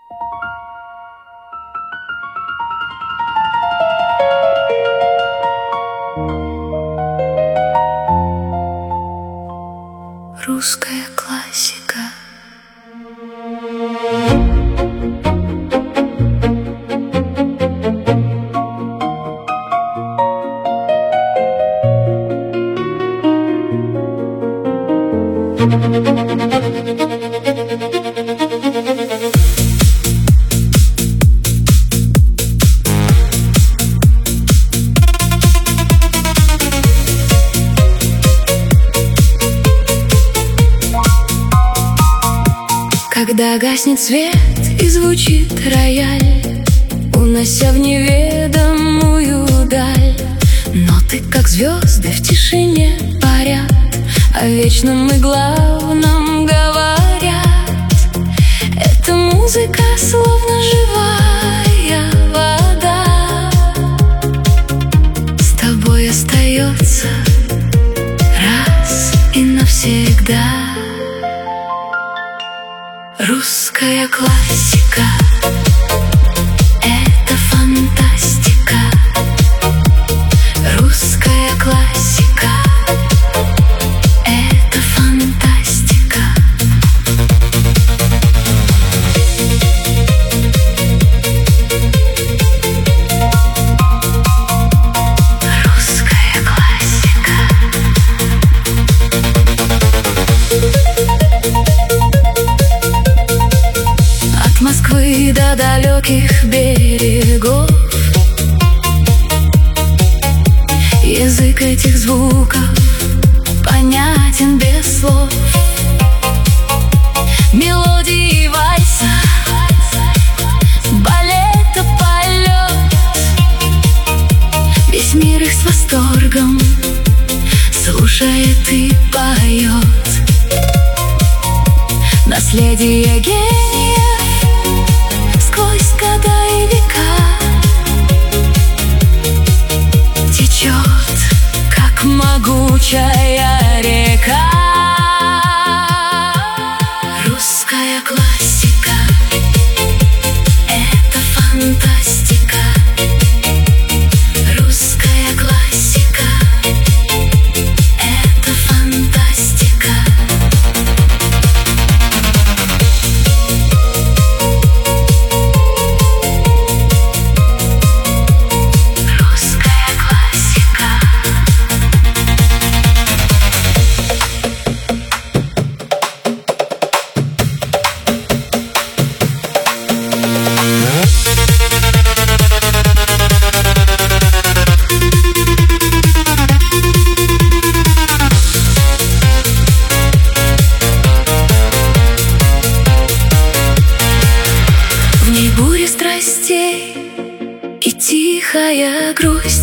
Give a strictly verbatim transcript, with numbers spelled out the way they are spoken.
Русская классика. Когда гаснет свет и звучит рояль, унося в неведомую даль, ноты, как звезды, в тишине парят, о вечном и главном говорят. Эта музыка словно живая вода, с тобой остается раз и навсегда. Русская классика — это фантастика. Русская классика — это фантастика. Русская классика. От Москвы до далеких берегов язык этих звуков понятен без слов. Мелодии вальса, балета полет, весь мир их с восторгом слушает и поет. Наследие гениев сквозь года и века течет, как могучая река. Русская классика — это фантастика. Русская классика — это фантастика. Буря страстей и тихая грусть.